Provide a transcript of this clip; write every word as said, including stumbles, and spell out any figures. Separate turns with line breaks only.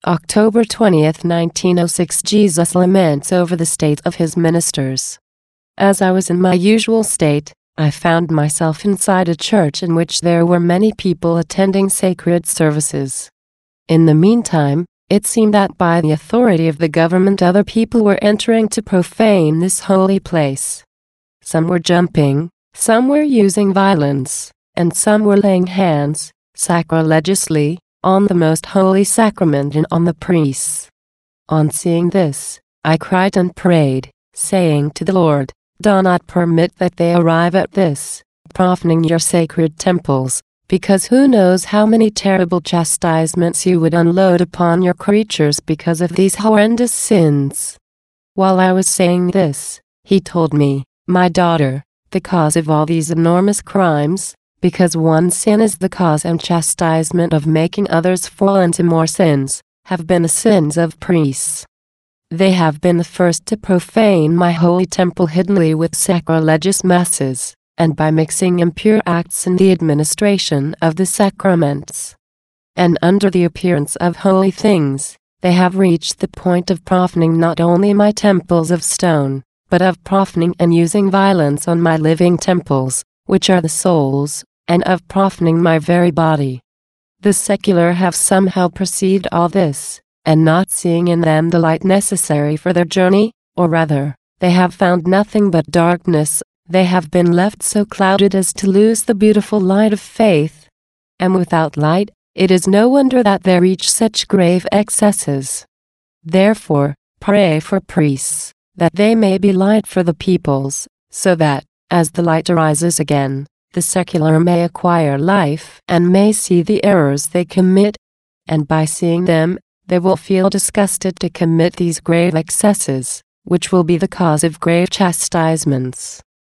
October twentieth, nineteen oh six. Jesus laments over the state of his ministers. As I was in my usual state, I found myself inside a church in which there were many people attending sacred services. In the meantime, it seemed that by the authority of the government other people were entering to profane this holy place. Some were jumping, some were using violence, and some were laying hands, sacrilegiously, on the most holy sacrament and on the priests. On seeing this, I cried and prayed, saying to the Lord, "Do not permit that they arrive at this, profaning your sacred temples, because who knows how many terrible chastisements you would unload upon your creatures because of these horrendous sins." While I was saying this, he told me, "My daughter, the cause of all these enormous crimes, because one sin is the cause and chastisement of making others fall into more sins, have been the sins of priests. They have been the first to profane my holy temple hiddenly with sacrilegious masses, and by mixing impure acts in the administration of the sacraments. And under the appearance of holy things, they have reached the point of profaning not only my temples of stone, but of profaning and using violence on my living temples, which are the souls, and of profaning my very body. The secular have somehow perceived all this, and not seeing in them the light necessary for their journey, or rather, they have found nothing but darkness, they have been left so clouded as to lose the beautiful light of faith. And without light, it is no wonder that they reach such grave excesses. Therefore, pray for priests, that they may be light for the peoples, so that, as the light arises again, the secular may acquire life and may see the errors they commit, and by seeing them, they will feel disgusted to commit these grave excesses, which will be the cause of grave chastisements.